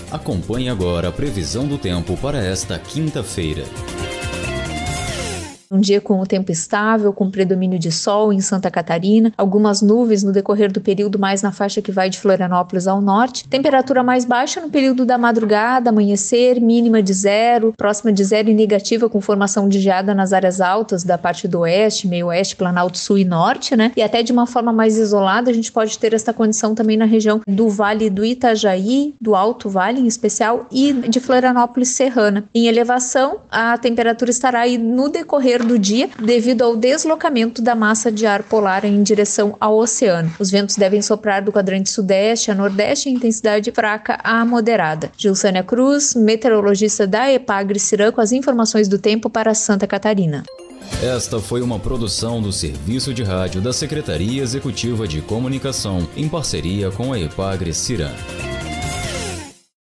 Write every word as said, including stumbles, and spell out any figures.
Acompanhe agora a previsão do tempo para esta quinta-feira. Um dia com o tempo estável, com predomínio de sol em Santa Catarina, algumas nuvens no decorrer do período mais na faixa que vai de Florianópolis ao norte, temperatura mais baixa no período da madrugada, amanhecer, mínima de zero, próxima de zero e negativa com formação de geada nas áreas altas da parte do oeste, meio oeste, Planalto Sul e Norte, né? E até de uma forma mais isolada a gente pode ter essa condição também na região do Vale do Itajaí, do Alto Vale em especial, e de Florianópolis Serrana. Em elevação, a temperatura estará aí no decorrer do dia, devido ao deslocamento da massa de ar polar em direção ao oceano. Os ventos devem soprar do quadrante sudeste a nordeste em intensidade fraca a moderada. Gilsânia Cruz, meteorologista da Epagre-Ciran, com as informações do tempo para Santa Catarina. Esta foi uma produção do Serviço de Rádio da Secretaria Executiva de Comunicação, em parceria com a Epagre-Ciran.